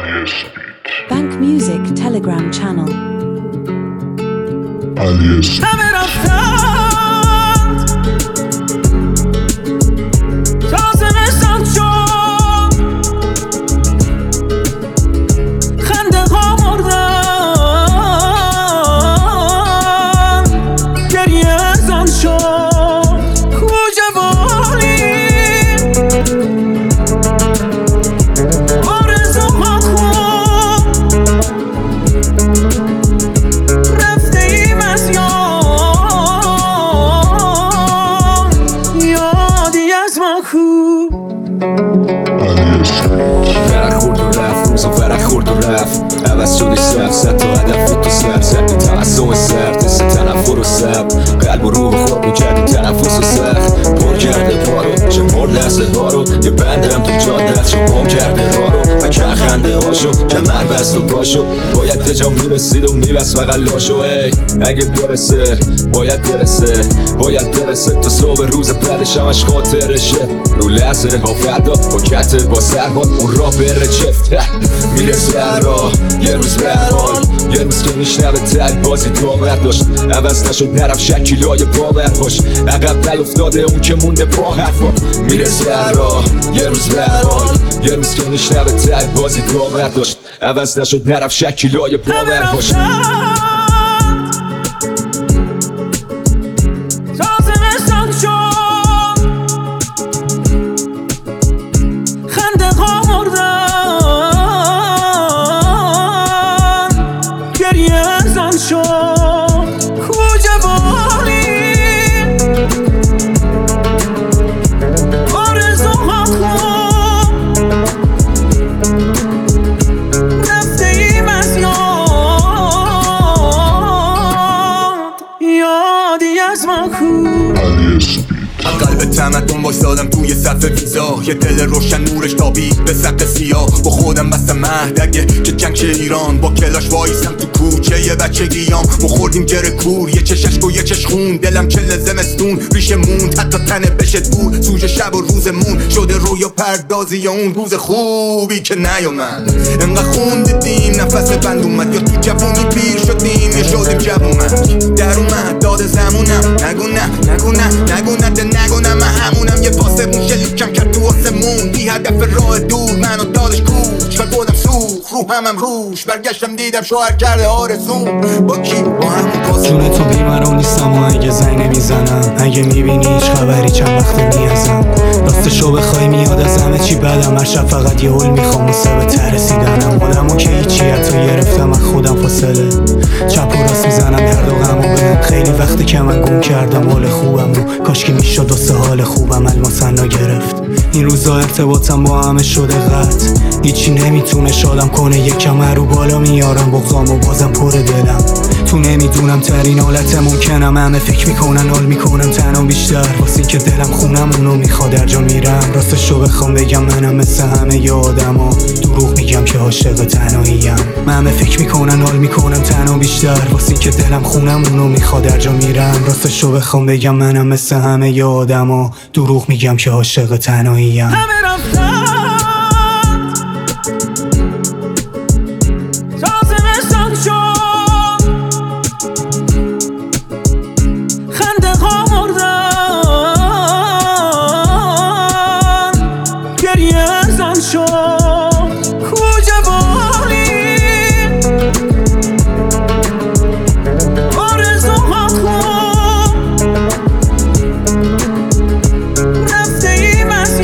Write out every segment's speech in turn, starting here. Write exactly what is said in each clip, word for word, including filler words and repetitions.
Bank Music Telegram channel. همه رفتند تازه نشان شد خنده ها مردن گریه ازان شد کوجوانی آرزوها خوب رفته ایم از یاد یادی از ما خوب فرق خورد و رفت روزا فرق خورد و رفت عوض شدش سبز زد تا هدف تو سر زد تعصم سرد مثل تنفر و سب قلب و روح خود میکردی تنفس و سخت پر کرده پارو چه پر لحظه هارو یه بندم تو جاده از چه بام کرده رارو و که خنده هاشو کمر بست و پاشو باید به جا میرسید و میبست بغل لاشو ای اگه برسه باید برسه باید برسه تا صبح روز بعدش همش خاطرشه رو لحظه ها فردا با کته با سربان اون را بره چفت میرسه هر راه یه روز به هر حال یه روز که میشنوه تک بازی داور داشت عوض نشد نرفت شکیلای باور باش عقب دل افتاده اون که مونده با حرفا میرسه هر راه یه روز به هر حال یه روز که میشنوه تک بازی داور داشت عوض نشد نرفت شکیلای باور باش قلب تمدن وایسادم توی صف ویزا یه دل روشن نورش تابید به سقف سیاه با خودم بستم مهد اگه که جنگ شه ایران با کلاش وایسم تو کوچه یه بچگیام ما خوردیم گره کور یه چششک و یه چش خون دلم چل زمستون ریشه موند حتی تنه بشه دور سوژه شب و روزمون شده رویا پردازی اون روز خوبی که نیومد انقدر خون دیدیم نفس بند اومد یا تو جوونی پیر شدیم یا شدیم جوونک در اومد داد زمونم نگو نه نگو نه نگو نه ده نگو نه من همونم یه پاسه اون شلیکم کرد تو آسمون بی هدف راه دور منو دادش کوچ و گودم سوخ رو همم روش برگشتم دیدم شوهر کرده آرزون با کی با همون پاسه جون تو بیمارون نیستم و اگه زنگ نمیزنم اگه میبینی هیچ خبری چند وقت نیازم راستشو بخوای میاد از همه چی بدم هر شب فقط یه حل میخوام و سبه ترسیدنم آدمو که هیچی حتی گرفتم از خودم فاصله چپ و راست میزنم درد و غم و بهم خیلی وقتی که من گم کردم حال خوبم و کاش که میشد واسه حال خوبم الماسن گرفت این روزا ارتباطم با همه شده قطع هیچی نمیتونه شادم کنه یکم رو بالا میارم بغضام و بازم پر دلم تو نمیدونم ترین حالت ممکنم همه فکر میکنن حال میکنم تنها بیشتر واسه این که دلم خونم اونو میخواد در جا میرم راستشو بخوام بگم منم مثل همه ی آدما دروغ میگم که عاشق تنهاییم من همه فکر میکنن حال میکنم تنها بیشتر واسه این که دلم خونم اونو میخواد در جا میرم راستشو بخوام بگم منم مثل همه ی آدما دروغ میگم که عاشق تنهاییم همه رفتند تازه نشان شد خنده ها مردن گریه ازان شد کوجوانی آرزوها خوب رفته ایم از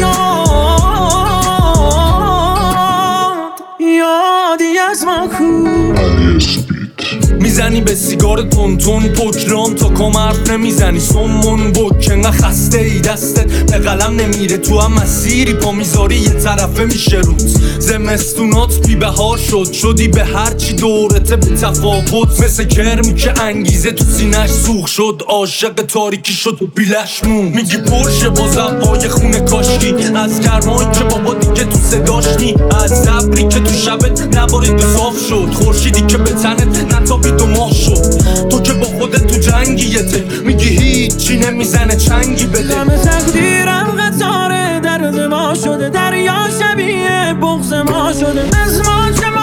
یاد یادی از ما خوب میزنی به سیگار تونتون پکرام تا کام حرف نمیزنی سمون بک انقدر خسته ای دستت به قلم نمیره تو هم مسیری پا میذاری یه طرفه میشه روز زمستونات بی بهار شد شدی به هرچی دورته به تفاوت مثل کرمی که انگیزه تو سینش سوخ شد عاشق تاریکی شد و بیلش مون میگی پرشه بازم پای خونه کاشکی از گرمایی که بابا دیگه تو صداشنی از زبری که تو شبت نبارید صاف شد خورشیدی که به تنت نتابید و ماه شد تو که با خودت تو جنگیته میگی هیچی نمیزنه چنگی بده دم تقدیرم قطار درد ما شده دریا شبیه بغض ما شده از ما چه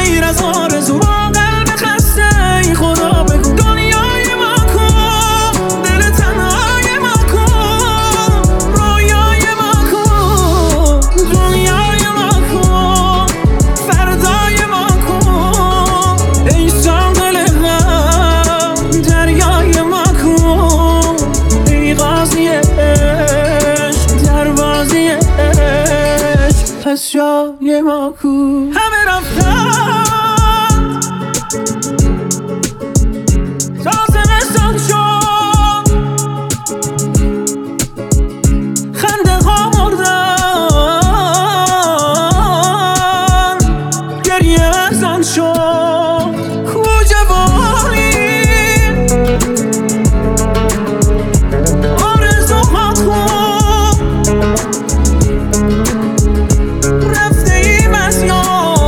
دیر از آرزو با قلب خسته ای خدا بگو دنیای ما کن، دل تنهای ما کن، رویای ما کن، دنیای ما کن، فردای ما کن، ای ساقل غم دریای ما کن، ای قاضی عشق دروازی عشق پس جای ما کن. همه رفتن تا زمستان شد، خنده ها مردن، گریه ازان شد کو جوانی، آرزوها کن رفته ایم از یاد،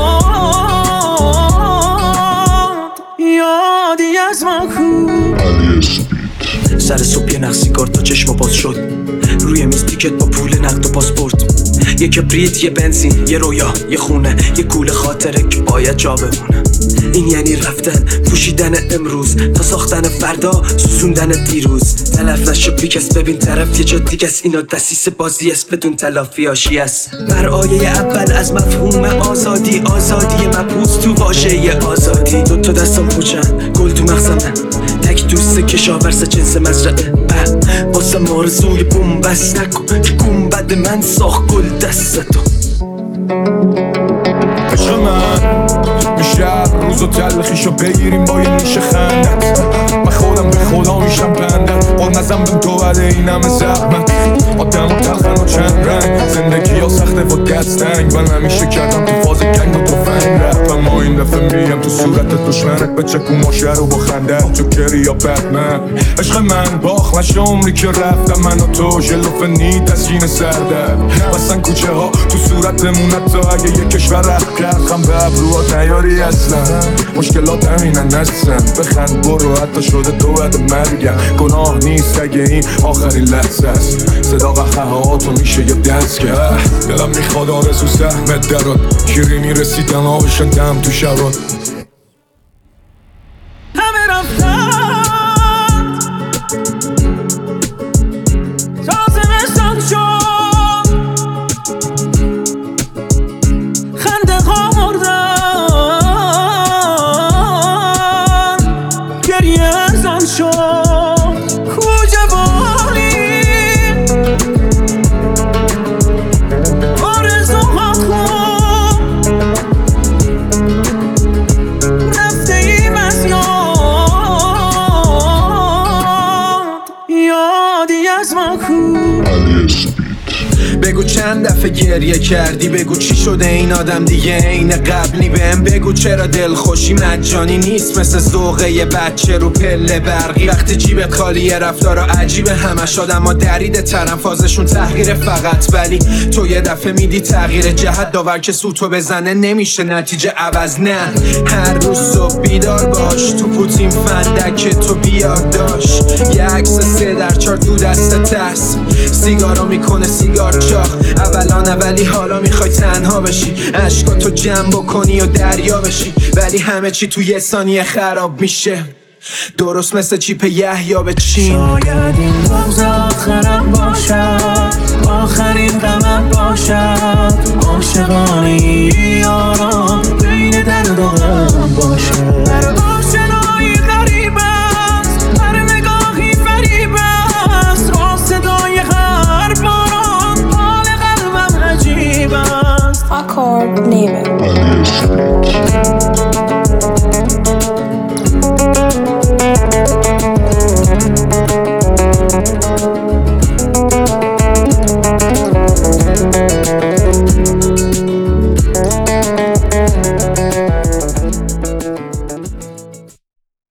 یادی از ما کن. سر صبح یه نخ سیگار تا چشم باز شد، روی میز تیکت با پول نقد و پاسپورت، یه کبریت، یه بنزین، یه رویا، یه خونه، یه کوله خاطره که باید جا بمونه. این یعنی رفتن، پوشیدن امروز تا ساختن فردا، سوزوندن دیروز. تلف نشه بیکس، ببین طرف یه جا دیگه است، اینا دسیس بازی است بدون تلافی آشی است. بر آیه اول از مفهوم آزادی، آزادی مبهوز تو واژه آزادی. دو تا دستم پوچن، گل تو مغزمه، تک دوست کشاورز جنس مزرعه. واسه مارزوی بوم بس نکن که گنبد من ساخت گل دستتو. عشق من میشه روز و تلخیشو بگیریم با یه نیش خندت، من خودم به خدا میشم بندت، با نزم به تو بده این همه زحمت. آدم و تلخن و چند رنگ، زندگی ها سخته و دستنگ، من همیشه کردم تو فاز گنگ و توفنگ رفت، اما این دفعه میگم تو صورت دشمنت بچکو ماشه رو با خنده جوکری یا بتمن. عشق من باخ نشه عمری که رفتم، من و تو جلوف نید از جین سردر، بسن کوچه ها تو صورتمون حتی اگه یه کشور رفت کرد خم به ابروها نیاری اصلا. مشکلات همینن نستن، بخند برو حتی شده تو بعد مرگم، گناه نیست اگه این آخرین لحظه است. صدا قهقه ها تو میشه یه دست که دلم میخواد آرزو زحمت درات، شیری میرسیدن آبشن دم تو شبات. همه رفتن تا زمستان شد، خنده ها مردن، گریه ازان شد کو جوانی، آرزوها کن رفته ایم از یاد، یادی از ما کن. بگو چند دفعه گریه کردی، بگو چی شده این آدم دیگه عین قبلی. بهم بگو چرا دلخوشی مجانی نیست، مثل ذوقه یه بچه رو پله برقی. وقتی جیبت خالیه رفتارا عجیبه همش، آدما درید ترم فازشون تحقیر فقط، ولی تو یه دفعه میدی تغییر جهت. داور که سوتو بزنه نمیشه نتیجه عوض، نه هر روز صبح بیدار باش، تو پوتین فندک تو بیار داشت، یه عکس سه در چار تو دست ترس، سیگارا میکنه سیگار چاق. اولان اولی حالا میخوای تنها بشی، عشقاتو جمع بکنی و دریا بشی، ولی همه چی تو یه ثانیه خراب میشه، درست مثل چیپ یحیی به چین. شاید این روز آخرم باشد، آخرین غمم باشد، عاشقانه یاران بین درد و غم باشد. هر آشنایی غریب است، هر نگاهی فریب است، با صدای هر باران حال قلبم عجیب است. Accord Neighbor.